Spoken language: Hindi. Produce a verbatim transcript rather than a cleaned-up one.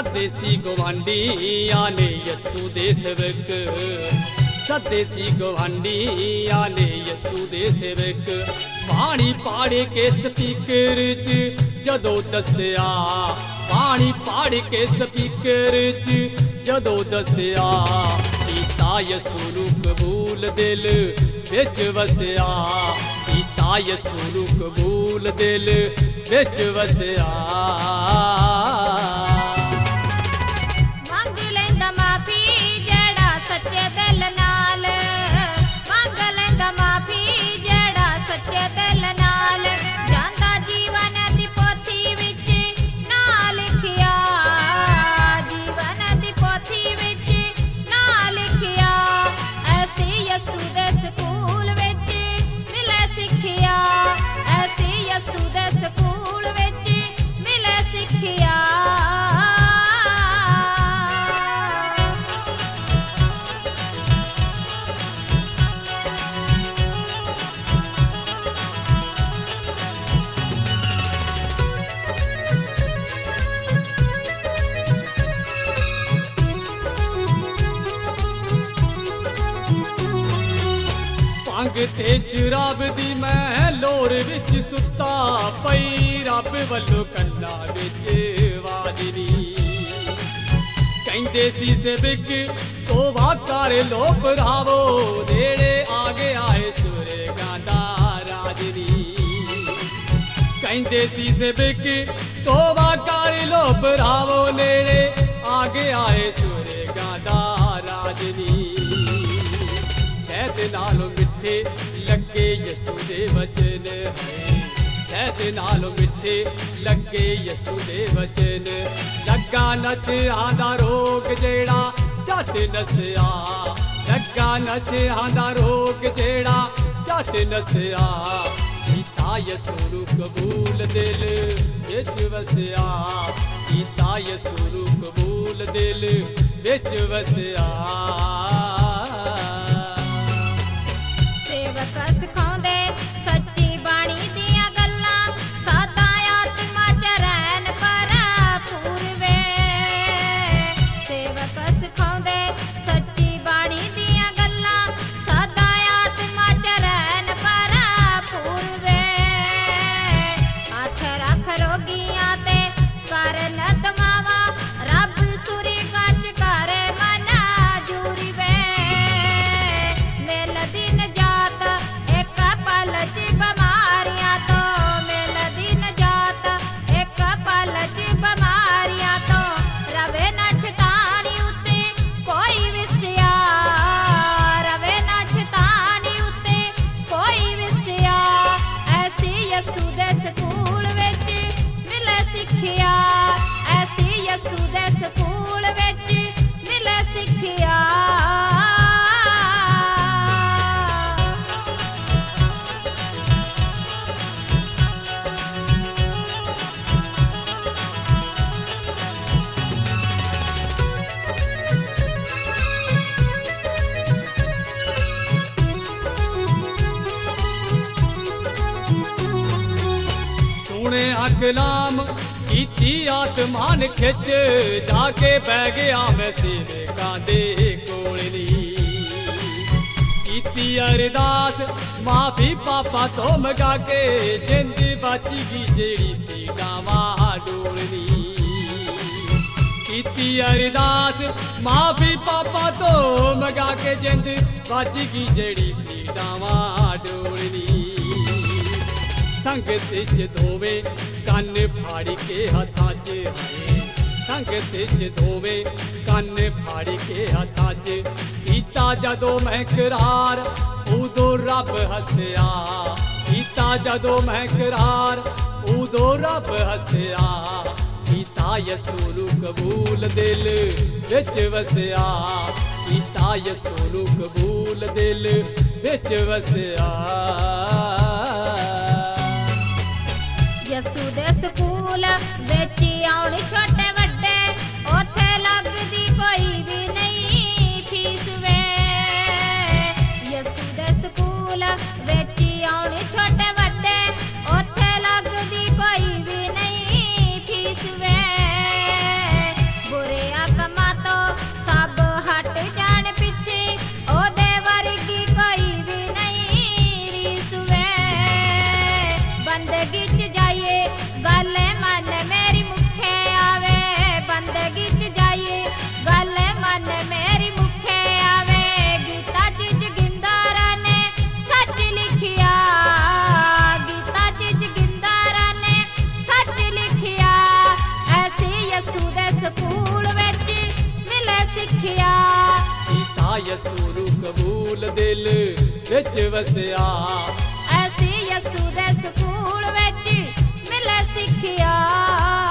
सदेसी गवांढियां ने यसू दे सेवक, सदेसी गवांढियां ने यसू दे सेवक पानी पाड़े के स्पीकर च जदों दस्या, पानी पाड़ के स्पीकर च जदों दस्या कीता यसू नूं कबूल दिल विच वसया, कीता यसू नूं कबूल दिल विच वसया। भंग ते शराब दी मैं लोर विच सुता पई, रब वल्लों कन्ना विच आवाज नी कहंदे सी सेवक तौबा कर लो भरावो, नेड़े आ गया है सुरगां दा राज नी, कहंदे सी सेवक तौबा कर लो भरावो, नेड़े आ गया है सुरगां दा राज नी। शहद नालों मिठे लगे यसू दे वचन है, शहद नालों मिठे लगे यसू दे वचन, लगा नच आंदा रोग जेड़ा झट नसया, लगा नच आंदा रोग जेड़ा झट नसया कीता यसू नूं कबूल दिल विच वसया, कीता यसू नूं कबूल दिल विच वसया। सिखाउंदे सच्ची बाणी दियां गल्लां, सादा आत्मा च रहन भरपूर वे, सेवक सिखाउंदे सच्ची बाणी दियां गल्लां, सादा आत्मा च रहन भरपूर वे, हथ रख रोगियां ते करन दमावा, रब सुरी गच करे मंजूरी वे, मिल दिन बीमारियां तो मिल दिन जात एक पल च बीमारियां तो रवे न छतानी उत्ते कोई विसया, रवे न छतानी उत्ते कोई विसया, ऐसी यसू दे स्कूल विच मिले सिक्खिया, ऐसी यसू दे स्कूल विच मिले सिक्खिया। सुने अकलाम कीती आत्मान खिच, जाके बह गया मैं सेवकां दे कोल नी, कीती अरदास माफी पापा तो मंगा के, जिंद बची गई जेड़ी सी गावां डोलनी, कीती अरदास माफी पापा तो मंगा के, जिंद बची गई जेड़ी सी गावां डोलनी, संगत च धोवे कन फाड़ी के हथा च है, संगत च धोवे कन फाड़ी के हथा च, कीता जदों मैं करार उदों रब हसया, कीता जदों मैं करार उदों रब हसया, कीता यसू नूं कबूल दिल विच वसया, कीता यसू नूं कबूल दिल विच वसया। यसू दे स्कूल विच आउण छोटे वड्डे, ओथे लगदी कोई भी नहीं fees way, Yesu they school which आउण छोटे वड्डे, ओथे लगदी कोई भी नहीं फीस वे, दिल विच वसिया। ऐसी यसू दे स्कूल विच मिले सिखिया।